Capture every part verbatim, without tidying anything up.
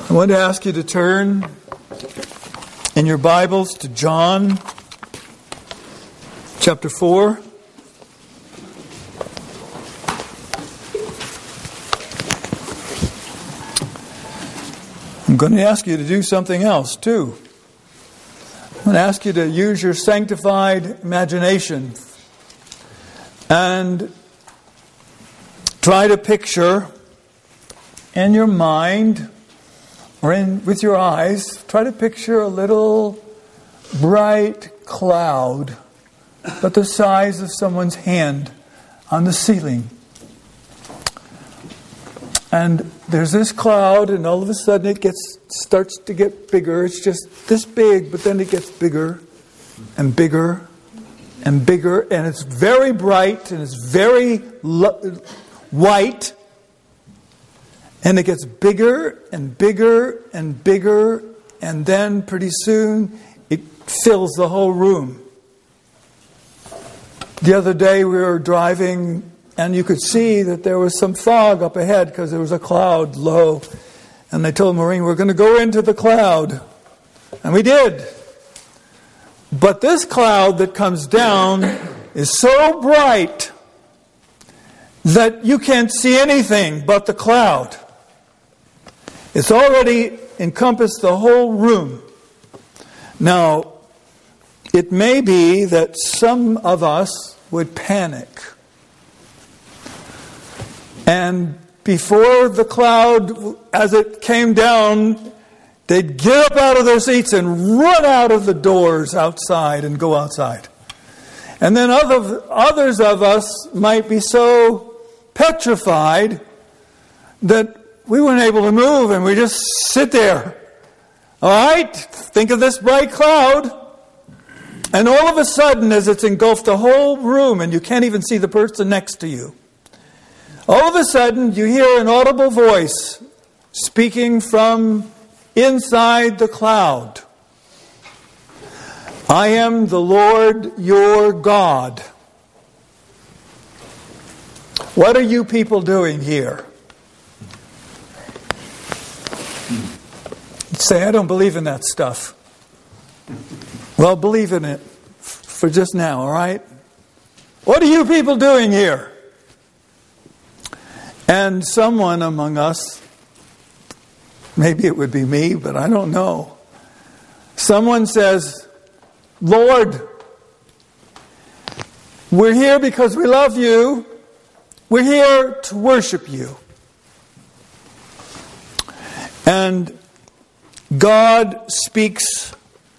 I want to ask you to turn in your Bibles to John chapter four. I'm going to ask you to do something else too. I'm going to ask you to use your sanctified imagination and try to picture in your mind or in with your eyes, try to picture a little bright cloud, but the size of someone's hand on the ceiling. And there's this cloud, and all of a sudden it gets starts to get bigger. It's just this big, but then it gets bigger and bigger and bigger, and it's very bright and it's very lo- white. And it gets bigger and bigger and bigger, and then pretty soon it fills the whole room. The other day we were driving, and you could see that there was some fog up ahead because there was a cloud low. And they told Maureen, we're going to go into the cloud. And we did. But this cloud that comes down is so bright that you can't see anything but the cloud. It's already encompassed the whole room. Now, it may be that some of us would panic. And before the cloud, as it came down, they'd get up out of their seats and run out of the doors outside and go outside. And then other, others of us might be so petrified that we weren't able to move, and we just sit there. All right? Think of this bright cloud. And all of a sudden, as it's engulfed the whole room, and you can't even see the person next to you, all of a sudden, you hear an audible voice speaking from inside the cloud. I am the Lord your God. What are you people doing here? Say, I don't believe in that stuff. Well, believe in it for just now, all right? What are you people doing here? And someone among us, maybe it would be me, but I don't know. Someone says, Lord, we're here because we love you. We're here to worship you. And God speaks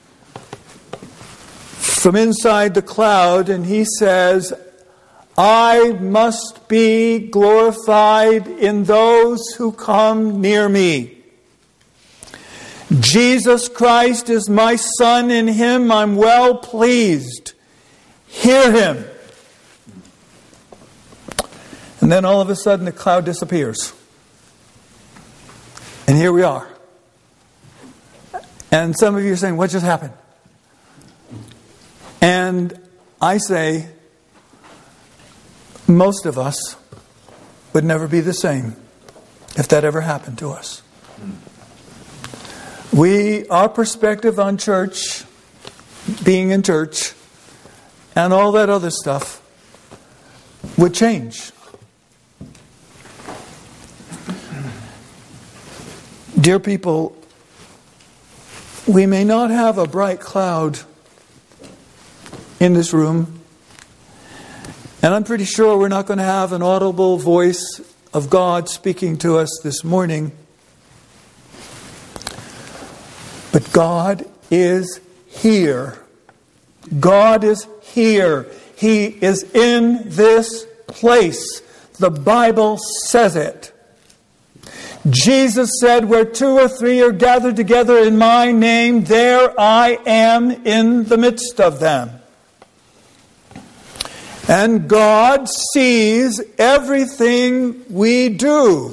from inside the cloud, and He says, I must be glorified in those who come near me. Jesus Christ is my Son. In Him I'm well pleased. Hear Him. And then all of a sudden the cloud disappears. And here we are. And some of you are saying, what just happened? And I say, most of us would never be the same if that ever happened to us. We, our perspective on church, being in church, and all that other stuff would change. Dear people, we may not have a bright cloud in this room, and I'm pretty sure we're not going to have an audible voice of God speaking to us this morning. But God is here. God is here. He is in this place. The Bible says it. Jesus said, where two or three are gathered together in my name, there I am in the midst of them. And God sees everything we do.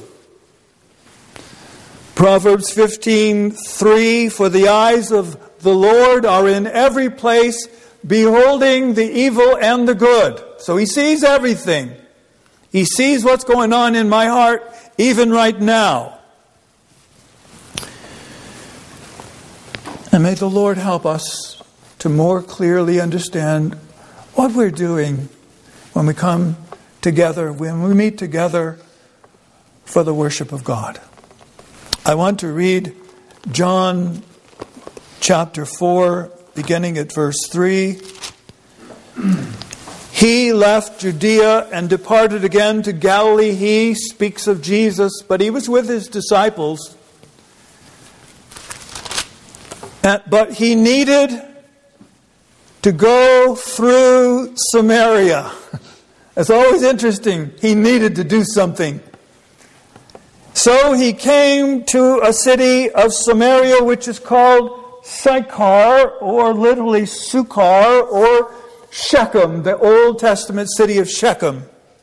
Proverbs fifteen three, for the eyes of the Lord are in every place, beholding the evil and the good. So He sees everything. He sees what's going on in my heart, even right now. And may the Lord help us to more clearly understand what we're doing when we come together, when we meet together for the worship of God. I want to read John chapter four, beginning at verse three. He left Judea and departed again to Galilee. He speaks of Jesus, but he was with his disciples. But he needed to go through Samaria. It's always interesting. He needed to do something. So he came to a city of Samaria, which is called Sychar, or literally Sukar, or Shechem, the Old Testament city of Shechem,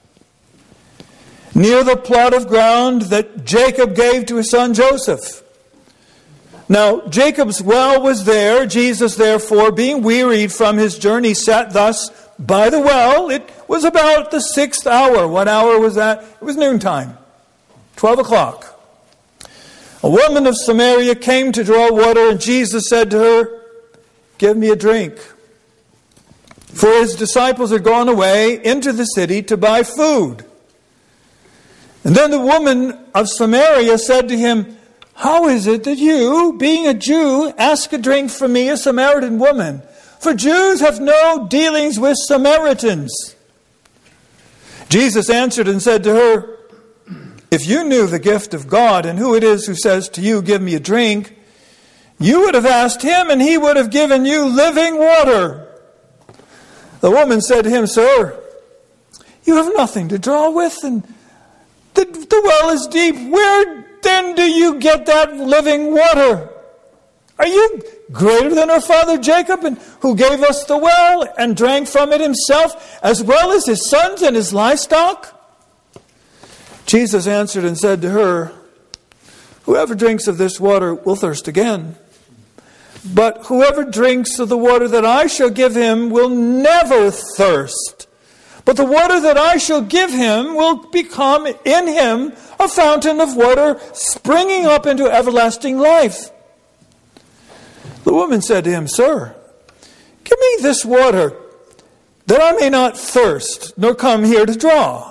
near the plot of ground that Jacob gave to his son Joseph. Now, Jacob's well was there. Jesus, therefore, being wearied from his journey, sat thus by the well. It was about the sixth hour. What hour was that? It was noontime, twelve o'clock. A woman of Samaria came to draw water, and Jesus said to her, "Give me a drink." For his disciples had gone away into the city to buy food. And then the woman of Samaria said to him, "How is it that you, being a Jew, ask a drink from me, a Samaritan woman? For Jews have no dealings with Samaritans." Jesus answered and said to her, "If you knew the gift of God and who it is who says to you, 'Give me a drink,' you would have asked him, and he would have given you living water." The woman said to him, "Sir, you have nothing to draw with, and the, the well is deep. Where then do you get that living water? Are you greater than our father Jacob, and who gave us the well and drank from it himself, as well as his sons and his livestock?" Jesus answered and said to her, "Whoever drinks of this water will thirst again. But whoever drinks of the water that I shall give him will never thirst. But the water that I shall give him will become in him a fountain of water springing up into everlasting life." The woman said to him, "Sir, give me this water, that I may not thirst, nor come here to draw."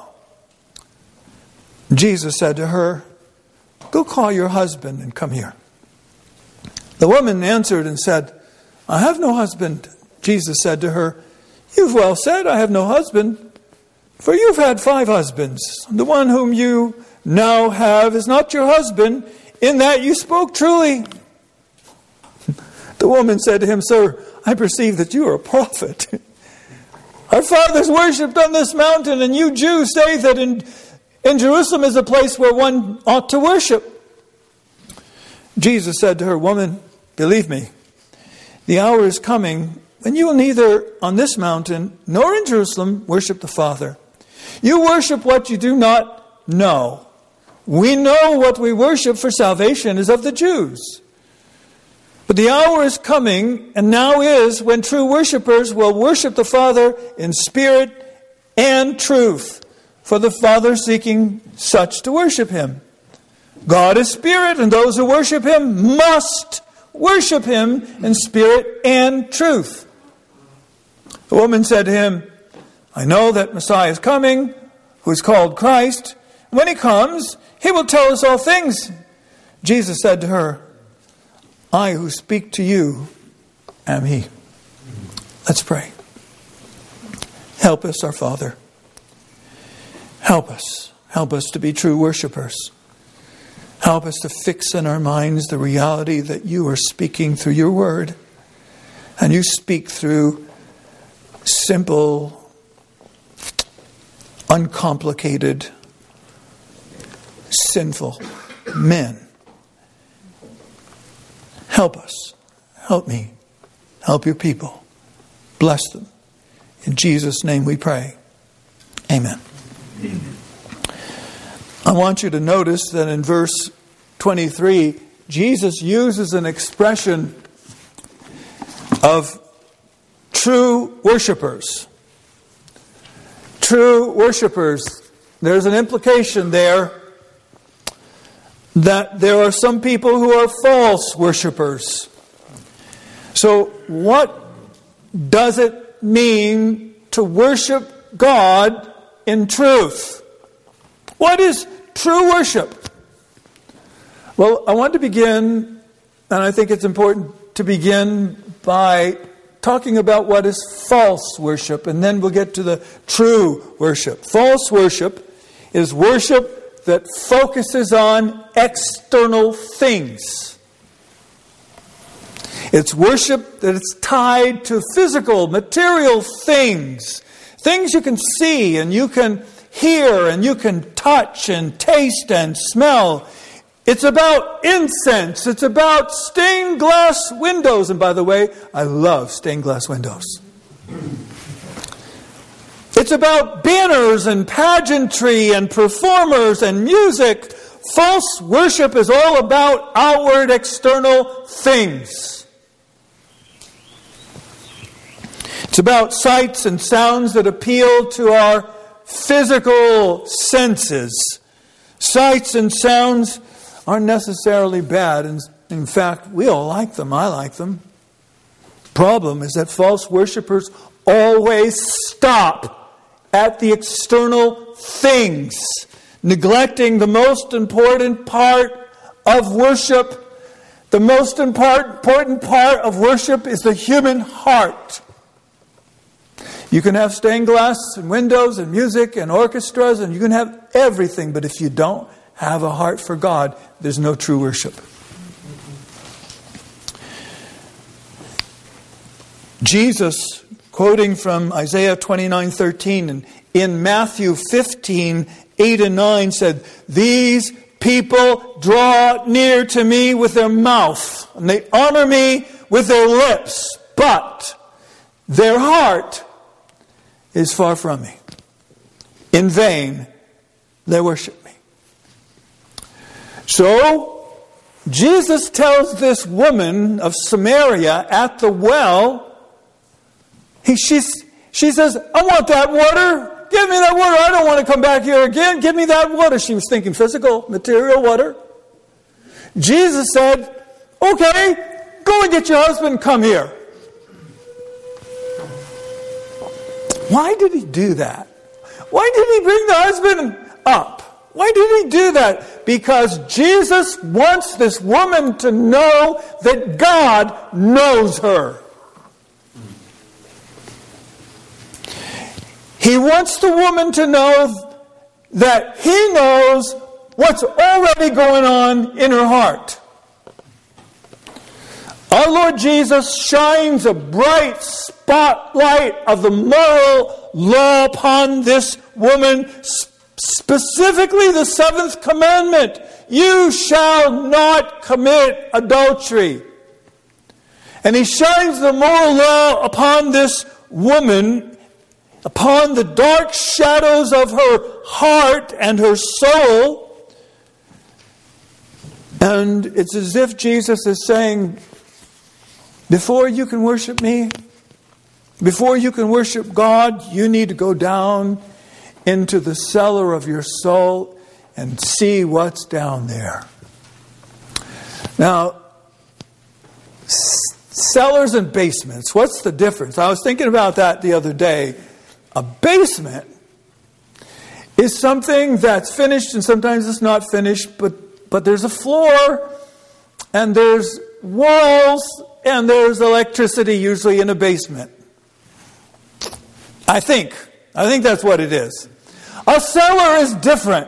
Jesus said to her, "Go call your husband and come here." The woman answered and said, "I have no husband." Jesus said to her, "You've well said, 'I have no husband,' for you've had five husbands. The one whom you now have is not your husband. In that you spoke truly." The woman said to him, "Sir, I perceive that you are a prophet. Our fathers worshipped on this mountain, and you Jews say that in, in Jerusalem is a place where one ought to worship." Jesus said to her, "Woman, believe me, the hour is coming when you will neither on this mountain nor in Jerusalem worship the Father. You worship what you do not know. We know what we worship, for salvation is of the Jews. But the hour is coming, and now is, when true worshipers will worship the Father in spirit and truth, for the Father is seeking such to worship him. God is spirit, and those who worship him must worship him in spirit and truth." The woman said to him, "I know that Messiah is coming, who is called Christ. When he comes, he will tell us all things." Jesus said to her, "I who speak to you am he." Let's pray. Help us, our Father. Help us. Help us to be true worshipers. Help us to fix in our minds the reality that you are speaking through your word. And you speak through simple, uncomplicated, sinful men. Help us. Help me. Help your people. Bless them. In Jesus' name we pray. Amen. Amen. I want you to notice that in verse twenty-three, Jesus uses an expression of true worshipers. True worshipers. There's an implication there that there are some people who are false worshipers. So what does it mean to worship God in truth? What is true worship? Well, I want to begin, and I think it's important to begin by talking about what is false worship, and then we'll get to the true worship. False worship is worship that focuses on external things. It's worship that is tied to physical, material things. Things you can see and you can hear and you can touch and taste and smell. It's about incense. It's about stained glass windows. And by the way, I love stained glass windows. It's about banners and pageantry and performers and music. False worship is all about outward, external things. It's about sights and sounds that appeal to our physical senses. Sights and sounds aren't necessarily bad. And in fact, we all like them. I like them. Problem is that false worshipers always stop at the external things, neglecting the most important part of worship. The most important part of worship is the human heart. You can have stained glass and windows and music and orchestras, and you can have everything, but if you don't have a heart for God, there's no true worship. Jesus, quoting from Isaiah twenty-nine thirteen and in Matthew fifteen eight and nine, said, "These people draw near to me with their mouth, and they honor me with their lips, but their heart is far from me. In vain they worship me." So, Jesus tells this woman of Samaria at the well, he, she's, she says, "I want that water. Give me that water. I don't want to come back here again. Give me that water." She was thinking physical, material water. Jesus said, "Okay, go and get your husband. Come here." Why did he do that? Why did he bring the husband up? Why did he do that? Because Jesus wants this woman to know that God knows her. He wants the woman to know that He knows what's already going on in her heart. Our Lord Jesus shines a bright spotlight of the moral law upon this woman, specifically the seventh commandment: "You shall not commit adultery." And He shines the moral law upon this woman, upon the dark shadows of her heart and her soul. And it's as if Jesus is saying, before you can worship me, before you can worship God, you need to go down into the cellar of your soul and see what's down there. Now, cellars and basements, what's the difference? I was thinking about that the other day. A basement is something that's finished, and sometimes it's not finished, but, but there's a floor, and there's walls, and there's electricity usually in a basement. I think. I think that's what it is. A cellar is different.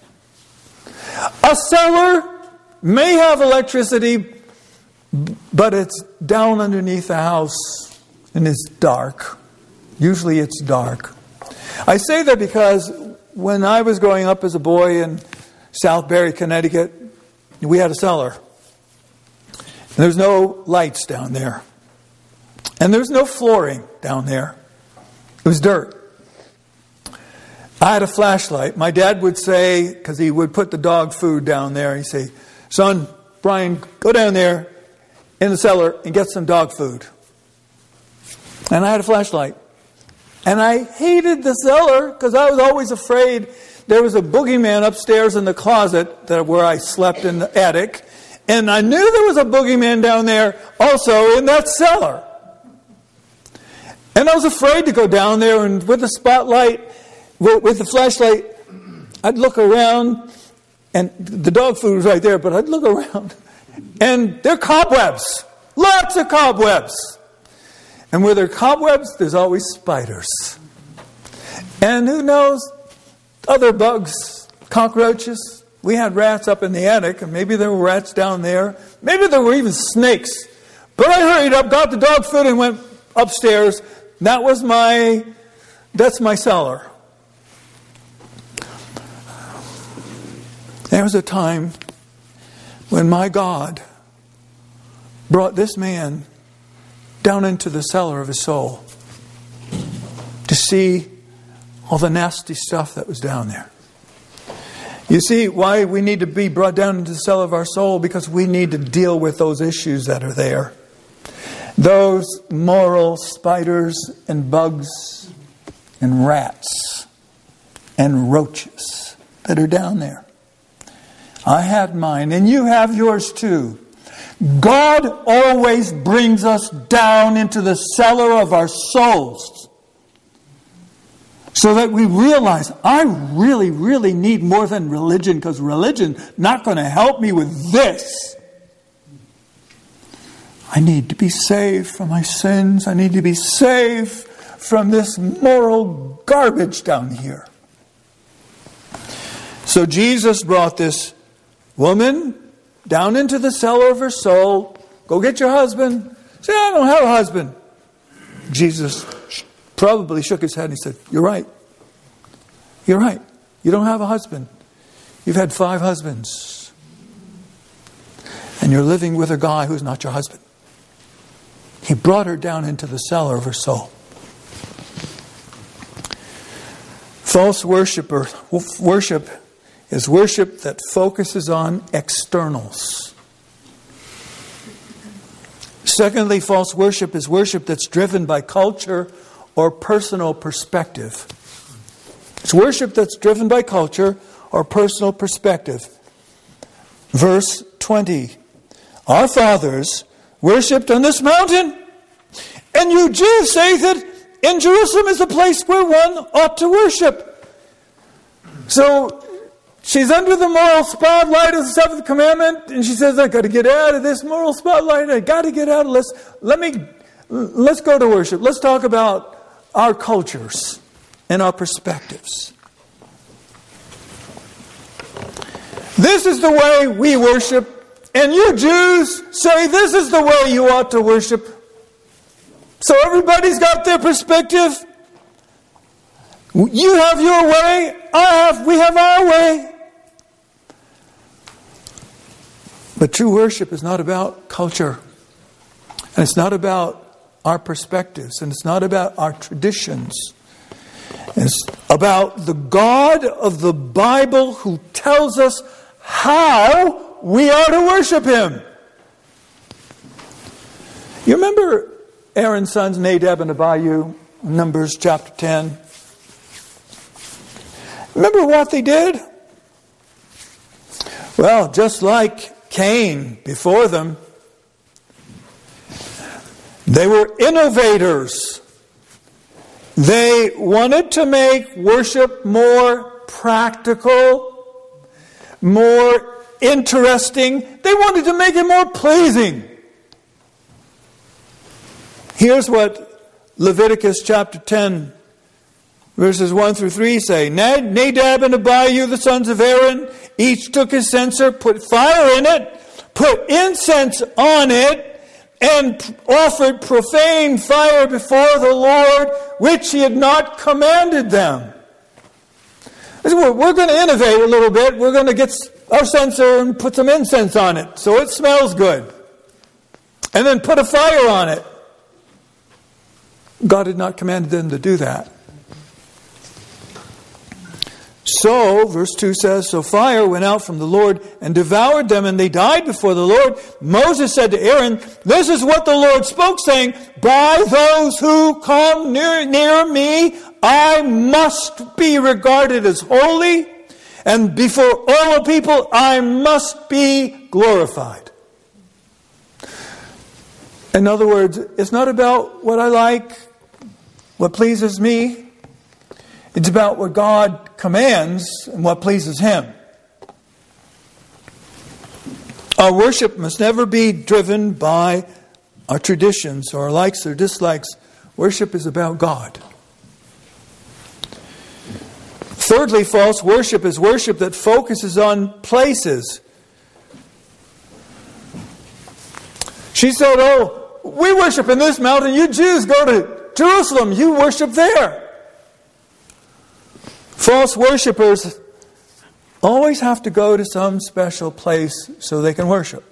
A cellar may have electricity, but it's down underneath the house and it's dark. Usually it's dark. I say that because when I was growing up as a boy in Southbury, Connecticut, we had a cellar. There's no lights down there. And there's no flooring down there. It was dirt. I had a flashlight. My dad would say, because he would put the dog food down there, he'd say, "Son, Brian, go down there in the cellar and get some dog food." And I had a flashlight. And I hated the cellar because I was always afraid there was a boogeyman upstairs in the closet that where I slept in the attic. And I knew there was a boogeyman down there also in that cellar. And I was afraid to go down there, and with the spotlight, with the flashlight, I'd look around, and the dog food was right there, but I'd look around, and there are cobwebs. Lots of cobwebs. And where there are cobwebs, there's always spiders. And who knows, other bugs, cockroaches. We had rats up in the attic, and maybe there were rats down there. Maybe there were even snakes. But I hurried up, got the dog food, and went upstairs. That was my, that's my cellar. There was a time when my God brought this man down into the cellar of his soul to see all the nasty stuff that was down there. You see why we need to be brought down into the cellar of our soul? Because we need to deal with those issues that are there. Those moral spiders and bugs and rats and roaches that are down there. I had mine, and you have yours too. God always brings us down into the cellar of our souls so that we realize I really, really need more than religion, because religion not going to help me with this. I need to be saved from my sins. I need to be saved from this moral garbage down here. So Jesus brought this woman down into the cellar of her soul. Go get your husband. Say, I don't have a husband. Jesus probably shook his head and he said, you're right. You're right. You don't have a husband. You've had five husbands. And you're living with a guy who's not your husband. He brought her down into the cellar of her soul. False worshiper, worship is worship that focuses on externals. Secondly, false worship is worship that's driven by culture or personal perspective. It's worship that's driven by culture or personal perspective. Verse twenty. Our fathers worshipped on this mountain, and you Jews say that in Jerusalem is the place where one ought to worship. So she's under the moral spotlight of the seventh commandment, and she says, I got to get out of this moral spotlight. I got to get out of this. Let me, let's go to worship. Let's talk about our cultures and our perspectives. This is the way we worship. And you Jews say this is the way you ought to worship. So everybody's got their perspective. You have your way. I have, we have our way. But true worship is not about culture. And it's not about our perspectives. And it's not about our traditions. It's about the God of the Bible who tells us how we are to worship Him. You remember Aaron's sons, Nadab and Abihu, Numbers chapter ten? Remember what they did? Well, just like Cain before them, they were innovators. They wanted to make worship more practical, more interesting. They wanted to make it more pleasing. Here's what Leviticus chapter ten, verses one through three say. Nadab and Abihu, the sons of Aaron, each took his censer, put fire in it, put incense on it, and offered profane fire before the Lord, which He had not commanded them. We're going to innovate a little bit. We're going to get our censer and put some incense on it so it smells good. And then put a fire on it. God had not commanded them to do that. So, verse two says, so fire went out from the Lord and devoured them, and they died before the Lord. Moses said to Aaron, this is what the Lord spoke, saying, by those who come near, near me, I must be regarded as holy, and before all the people, I must be glorified. In other words, it's not about what I like, what pleases me. It's about what God commands and what pleases Him. Our worship must never be driven by our traditions or our likes or dislikes. Worship is about God. Thirdly, false worship is worship that focuses on places. She said, oh, we worship in this mountain. You Jews go to Jerusalem. You worship there. False worshipers always have to go to some special place so they can worship.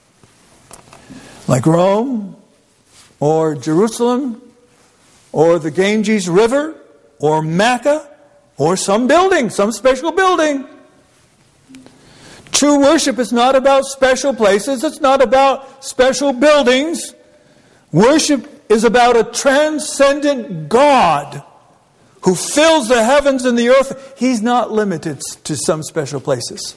Like Rome, or Jerusalem, or the Ganges River, or Mecca, or some building, some special building. True worship is not about special places. It's not about special buildings. Worship is about a transcendent God who fills the heavens and the earth. He's not limited to some special places.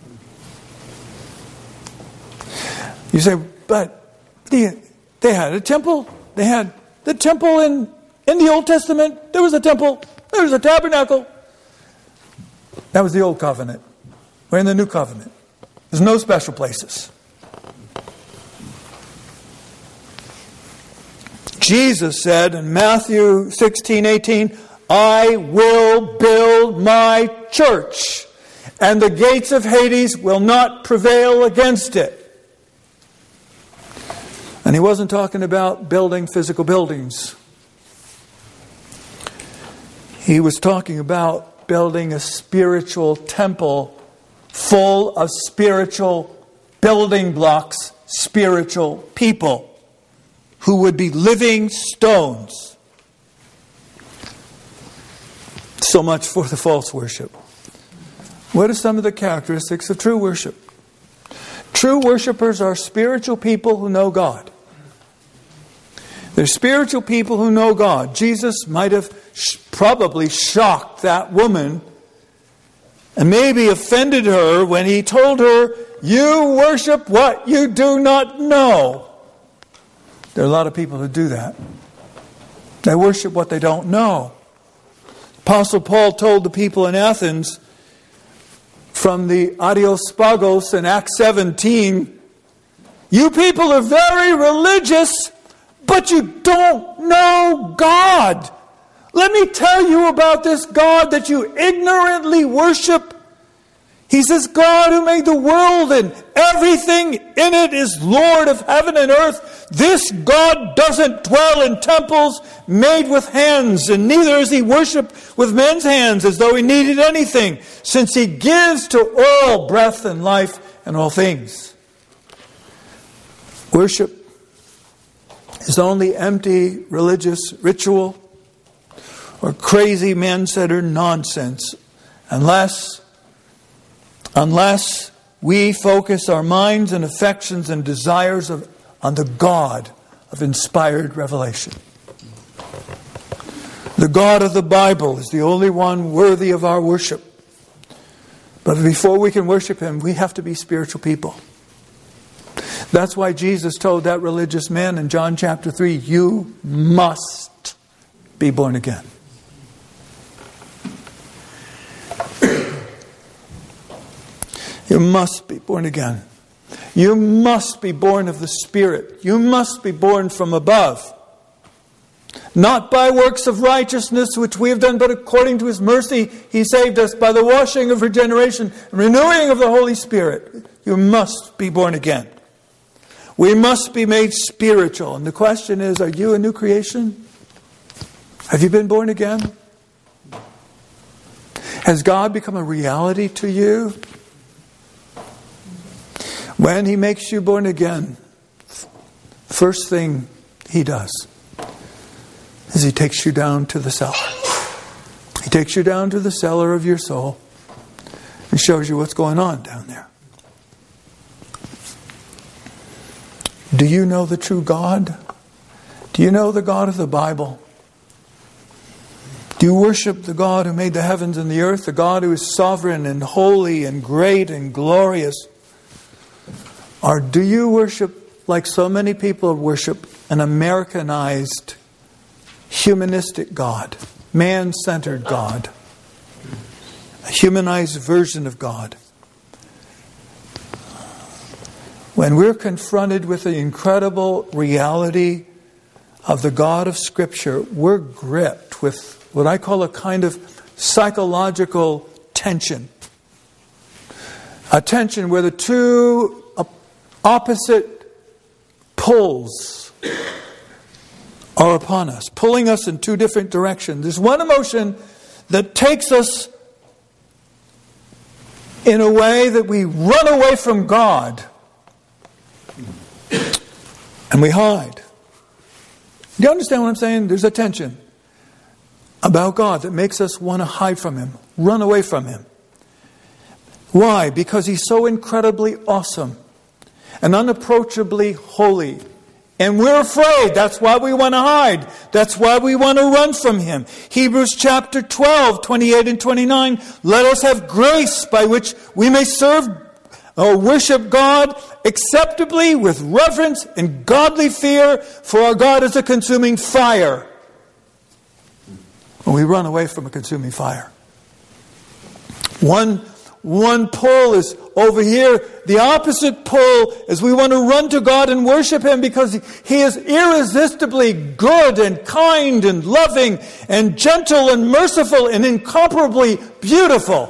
You say, but they, they had a temple. They had the temple in, in the Old Testament. There was a temple. There was a tabernacle. That was the Old Covenant. We're in the New Covenant. There's no special places. Jesus said in Matthew sixteen eighteen, I will build my church, and the gates of Hades will not prevail against it. And He wasn't talking about building physical buildings. He was talking about building a spiritual temple full of spiritual building blocks, spiritual people who would be living stones. So much for the false worship. What are some of the characteristics of true worship? True worshipers are spiritual people who know God. They're spiritual people who know God. Jesus might have sh- probably shocked that woman and maybe offended her when He told her, you worship what you do not know. There are a lot of people who do that. They worship what they don't know. Apostle Paul told the people in Athens from the Areospagos in Acts seventeen, you people are very religious, but you don't know God. Let me tell you about this God that you ignorantly worship. He's this God who made the world and everything in it is Lord of heaven and earth. This God doesn't dwell in temples made with hands, and neither is He worshipped with men's hands as though He needed anything, since He gives to all breath and life and all things. Worship is only empty religious ritual or crazy man-centered nonsense unless unless we focus our minds and affections and desires of, on the God of inspired revelation. The God of the Bible is the only one worthy of our worship. But before we can worship Him, we have to be spiritual people. That's why Jesus told that religious man in John chapter three, you must be born again. You must be born again. You must be born of the Spirit. You must be born from above. Not by works of righteousness which we have done, but according to His mercy He saved us by the washing of regeneration and renewing of the Holy Spirit. You must be born again. We must be made spiritual. And the question is, are you a new creation? Have you been born again? Has God become a reality to you? When He makes you born again, first thing He does is He takes you down to the cellar. He takes you down to the cellar of your soul and shows you what's going on down there. Do you know the true God? Do you know the God of the Bible? Do you worship the God who made the heavens and the earth, the God who is sovereign and holy and great and glorious? Or do you worship like so many people, worship an Americanized, humanistic God, man-centered God, a humanized version of God. When we're confronted with the incredible reality of the God of Scripture, we're gripped with what I call a kind of psychological tension. A tension where the two opposite pulls are upon us, pulling us in two different directions. There's one emotion that takes us in a way that we run away from God and we hide. Do you understand what I'm saying? There's a tension about God that makes us want to hide from Him, run away from Him. Why? Because He's so incredibly awesome and unapproachably holy. And we're afraid. That's why we want to hide. That's why we want to run from Him. Hebrews chapter twelve, twenty-eight and twenty-nine. Let us have grace by which we may serve or worship God acceptably with reverence and godly fear, for our God is a consuming fire. When we run away from a consuming fire. One One pull is over here. The opposite pull is we want to run to God and worship Him because He is irresistibly good and kind and loving and gentle and merciful and incomparably beautiful.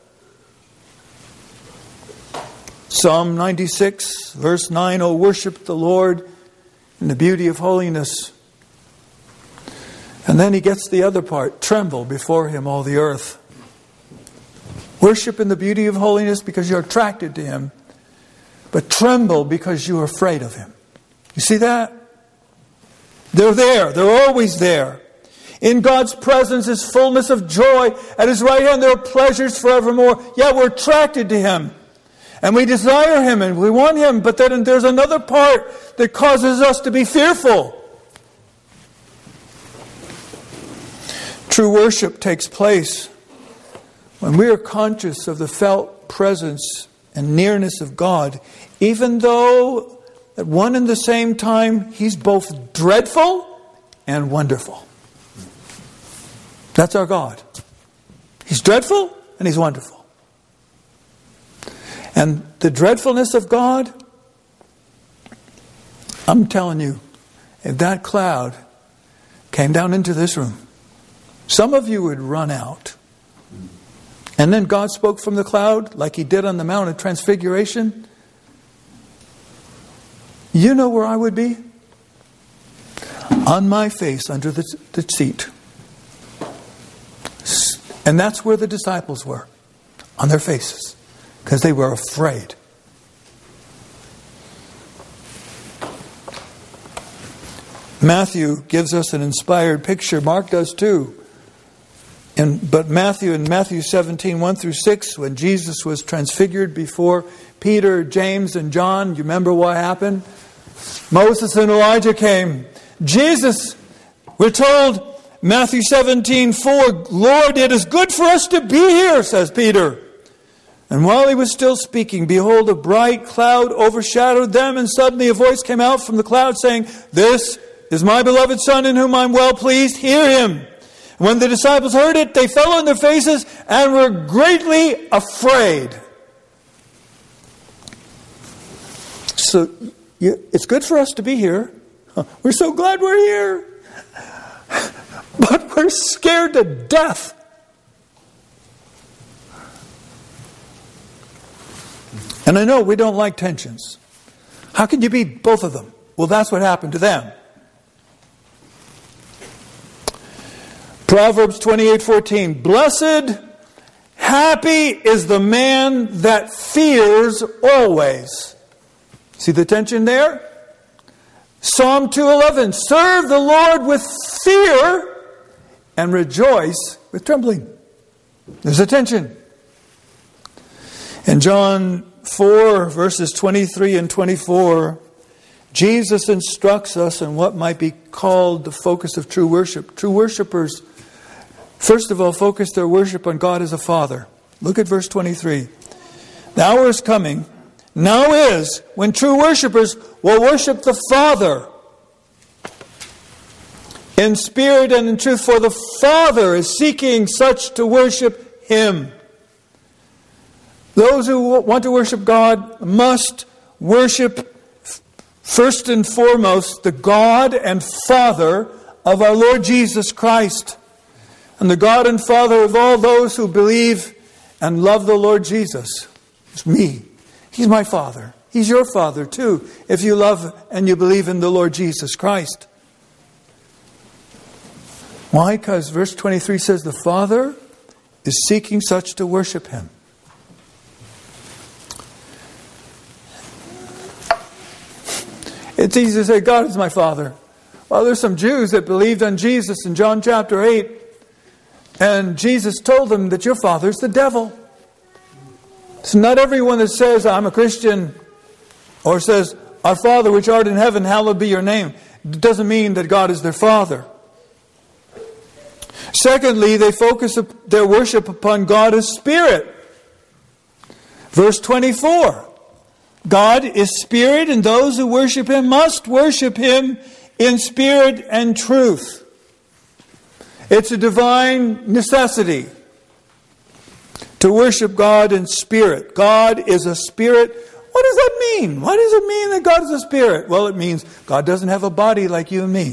Psalm ninety-six, verse nine, O worship the Lord in the beauty of holiness. And then he gets the other part, tremble before Him, all the earth. Worship in the beauty of holiness because you're attracted to Him. But tremble because you're afraid of Him. You see that? They're there. They're always there. In God's presence is fullness of joy. At His right hand there are pleasures forevermore. Yeah, we're attracted to Him. And we desire Him and we want Him. But then there's another part that causes us to be fearful. True worship takes place when we are conscious of the felt presence and nearness of God, even though at one and the same time He's both dreadful and wonderful. That's our God. He's dreadful and He's wonderful. And the dreadfulness of God, I'm telling you, if that cloud came down into this room, some of you would run out. And then God spoke from the cloud like He did on the Mount of Transfiguration. You know where I would be? On my face under the, the seat. And that's where the disciples were. On their faces. Because they were afraid. Matthew gives us an inspired picture. Mark does too. And, but Matthew, in Matthew seventeen, one through six, when Jesus was transfigured before Peter, James, and John, you remember what happened? Moses and Elijah came. Jesus, we're told, Matthew seventeen, four, Lord, it is good for us to be here, says Peter. And while he was still speaking, behold, a bright cloud overshadowed them, and suddenly a voice came out from the cloud saying, This is my beloved Son in whom I am well pleased. Hear Him. When the disciples heard it, they fell on their faces and were greatly afraid. So it's good for us to be here. We're so glad we're here. But we're scared to death. And I know we don't like tensions. How can you be both of them? Well, that's what happened to them. Proverbs twenty-eight fourteen. Blessed, happy is the man that fears always. See the tension there? Psalm two eleven. Serve the Lord with fear and rejoice with trembling. There's a tension. In John four, verses twenty-three and twenty-four, Jesus instructs us in what might be called the focus of true worship. True worshipers, first of all, focus their worship on God as a Father. Look at verse twenty-three. The hour is coming, now is when true worshipers will worship the Father in spirit and in truth, for the Father is seeking such to worship Him. Those who want to worship God must worship first and foremost the God and Father of our Lord Jesus Christ, and the God and Father of all those who believe and love the Lord Jesus. It's me. He's my Father. He's your Father too, if you love and you believe in the Lord Jesus Christ. Why? Because verse twenty-three says the Father is seeking such to worship Him. It's easy to say, God is my Father. Well, there's some Jews that believed on Jesus in John chapter eight. And Jesus told them that your father's the devil. So not everyone that says, I'm a Christian, or says, our Father which art in heaven, hallowed be your name, doesn't mean that God is their Father. Secondly, they focus their worship upon God as Spirit. Verse twenty-four. God is Spirit, and those who worship Him must worship Him in spirit and truth. It's a divine necessity to worship God in spirit. God is a spirit. What does that mean? What does it mean that God is a spirit? Well, it means God doesn't have a body like you and me.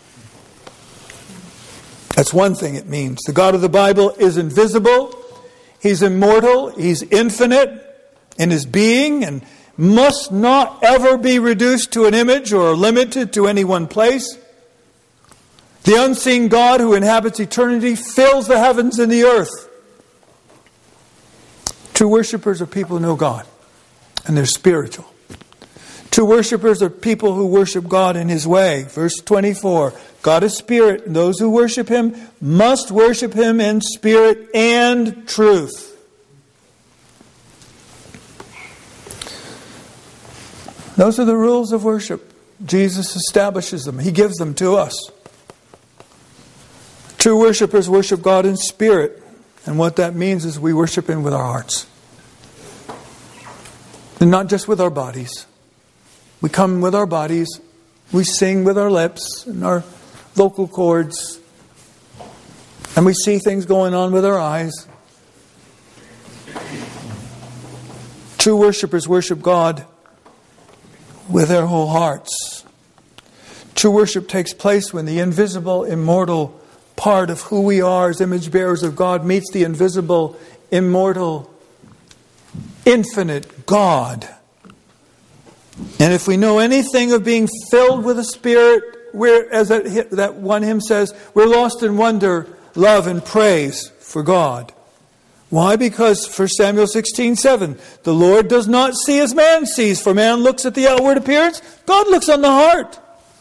That's one thing it means. The God of the Bible is invisible. He's immortal. He's infinite in His being and must not ever be reduced to an image or limited to any one place. The unseen God who inhabits eternity fills the heavens and the earth. True worshippers are people who know God, and they're spiritual. True worshippers are people who worship God in His way. Verse twenty-four, God is Spirit, and those who worship Him must worship Him in spirit and truth. Those are the rules of worship. Jesus establishes them. He gives them to us. True worshippers worship God in spirit. And what that means is we worship Him with our hearts. And not just with our bodies. We come with our bodies. We sing with our lips and our vocal cords. And we see things going on with our eyes. True worshippers worship God with their whole hearts. True worship takes place when the invisible, immortal part of who we are as image bearers of God meets the invisible, immortal, infinite God. And if we know anything of being filled with the Spirit, we're, as that, that one hymn says, we're lost in wonder, love, and praise for God. Why? Because First Samuel sixteen seven, the Lord does not see as man sees, for man looks at the outward appearance, God looks on the heart.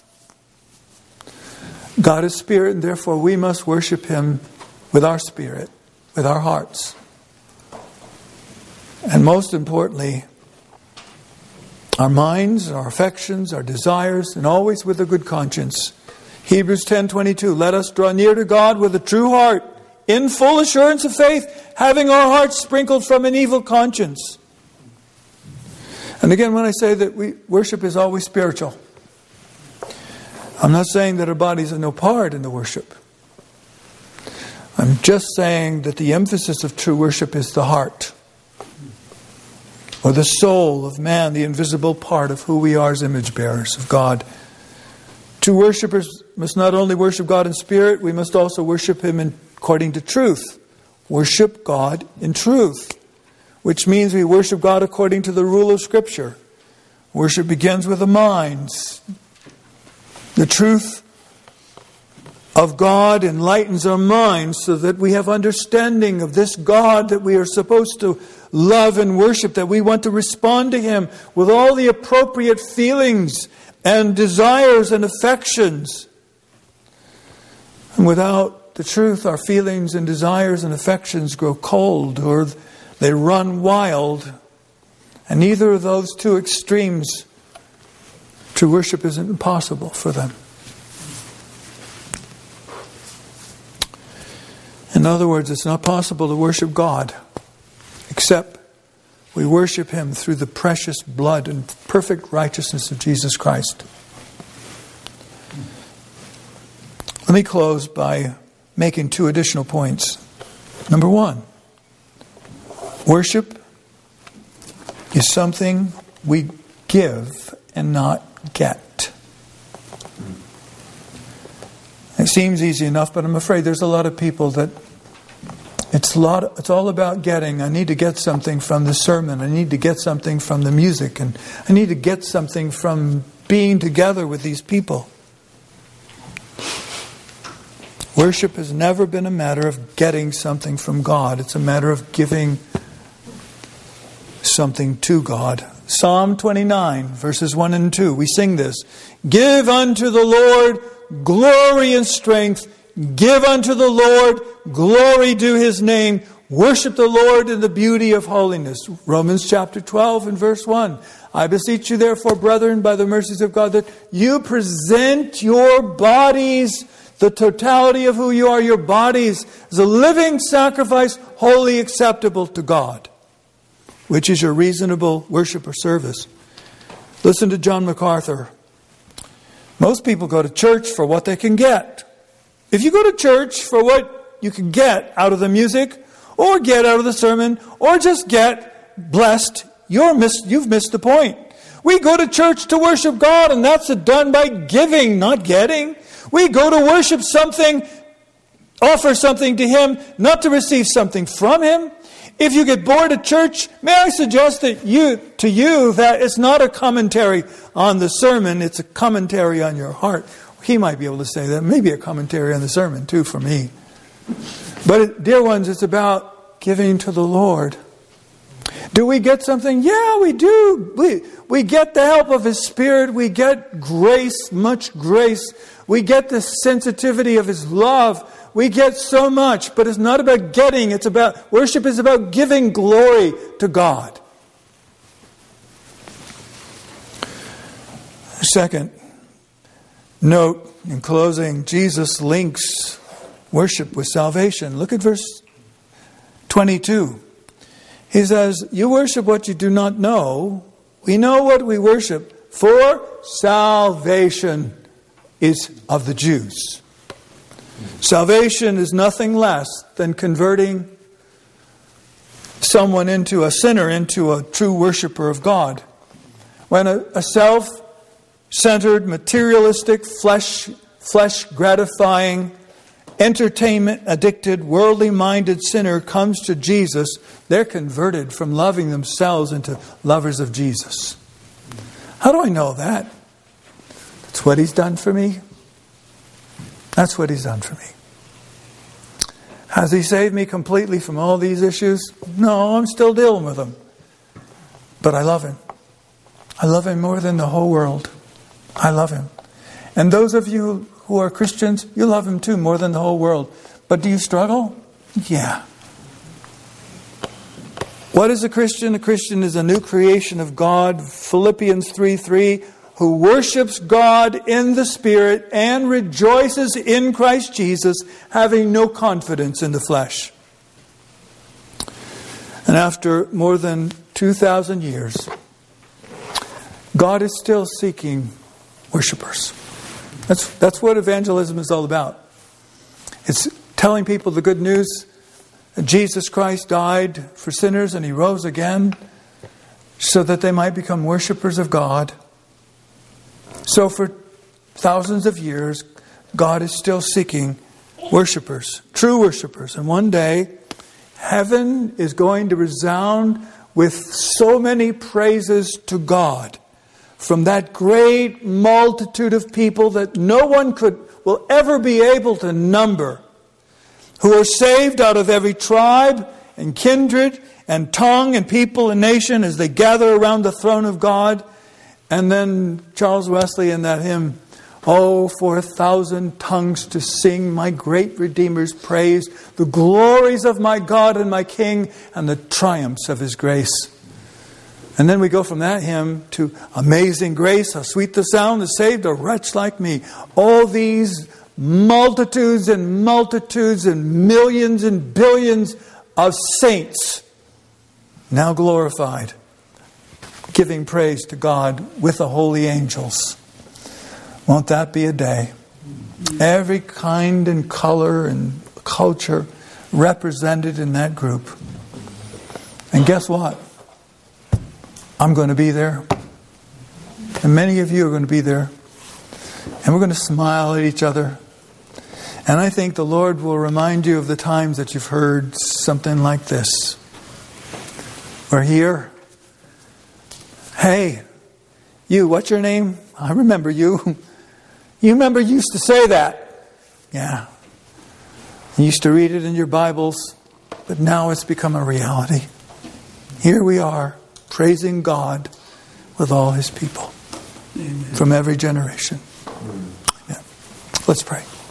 God is Spirit, and therefore we must worship Him with our spirit, with our hearts. And most importantly, our minds, our affections, our desires, and always with a good conscience. Hebrews ten twenty-two, let us draw near to God with a true heart, in full assurance of faith, having our hearts sprinkled from an evil conscience. And again, when I say that we worship is always spiritual, I'm not saying that our bodies have no part in the worship. I'm just saying that the emphasis of true worship is the heart, or the soul of man, the invisible part of who we are as image bearers of God. True worshippers must not only worship God in spirit, we must also worship Him in, according to truth. Worship God in truth, which means we worship God according to the rule of Scripture. Worship begins with the minds. The truth of God enlightens our minds so that we have understanding of this God that we are supposed to love and worship, that we want to respond to Him with all the appropriate feelings and desires and affections. And without the truth, our feelings and desires and affections grow cold, or they run wild. And neither of those two extremes, true worship isn't possible for them. In other words, it's not possible to worship God except We worship Him through the precious blood and perfect righteousness of Jesus Christ. Let me close by making two additional points. Number one, worship is something we give and not get. It seems easy enough, but I'm afraid there's a lot of people that it's a lot. It's all about getting. I need to get something from the sermon. I need to get something from the music, and I need to get something from being together with these people. Worship has never been a matter of getting something from God. It's a matter of giving something to God. Psalm twenty-nine, verses one and two. We sing this. Give unto the Lord glory and strength. Give unto the Lord glory due His name. Worship the Lord in the beauty of holiness. Romans chapter twelve and verse one. I beseech you therefore, brethren, by the mercies of God, that you present your bodies, the totality of who you are, your bodies, as a living sacrifice, wholly acceptable to God, which is your reasonable worship or service. Listen to John MacArthur. Most people go to church for what they can get. If you go to church for what you can get out of the music, or get out of the sermon, or just get blessed, you're miss, you've missed the point. We go to church to worship God, and that's done by giving, not getting. We go to worship something, offer something to Him, not to receive something from Him. If you get bored at church, may I suggest that you, to you that it's not a commentary on the sermon, it's a commentary on your heart. He might be able to say that. Maybe a commentary on the sermon too for me. But dear ones, it's about giving to the Lord. Do we get something? Yeah, we do. We, we get the help of His Spirit. We get grace, much grace. We get the sensitivity of His love. We get so much, but it's not about getting. It's about, worship is about giving glory to God. Second, note in closing, Jesus links worship with salvation. Look at verse twenty-two. He says, you worship what you do not know. We know what we worship, for salvation is of the Jews. Salvation is nothing less than converting someone into a sinner, into a true worshiper of God. When a, a self-centered, materialistic, flesh, flesh-gratifying, entertainment-addicted, worldly-minded sinner comes to Jesus, they're converted from loving themselves into lovers of Jesus. How do I know that? That's what He's done for me. That's what He's done for me. Has He saved me completely from all these issues? No, I'm still dealing with them. But I love Him. I love Him more than the whole world. I love Him. And those of you who are Christians, you love Him too, more than the whole world. But do you struggle? Yeah. What is a Christian? A Christian is a new creation of God. Philippians three three. Who worships God in the Spirit and rejoices in Christ Jesus, having no confidence in the flesh. And after more than two thousand years, God is still seeking worshipers. That's, that's what evangelism is all about. It's telling people the good news that Jesus Christ died for sinners and He rose again so that they might become worshipers of God. So for thousands of years, God is still seeking worshipers, true worshipers. And one day, heaven is going to resound with so many praises to God from that great multitude of people that no one could will ever be able to number, who are saved out of every tribe and kindred and tongue and people and nation as they gather around the throne of God. And then Charles Wesley in that hymn, oh, for a thousand tongues to sing my great Redeemer's praise, the glories of my God and my King, and the triumphs of His grace. And then we go from that hymn to Amazing Grace, how sweet the sound that saved a wretch like me. All these multitudes and multitudes and millions and billions of saints now glorified, giving praise to God with the holy angels. Won't that be a day? Every kind and color and culture represented in that group. And guess what? I'm going to be there. And many of you are going to be there. And we're going to smile at each other. And I think the Lord will remind you of the times that you've heard something like this. We're here. Hey, you, what's your name? I remember you. You remember you used to say that. Yeah. You used to read it in your Bibles, but now it's become a reality. Here we are, praising God with all His people. Amen. From every generation. Amen. Let's pray.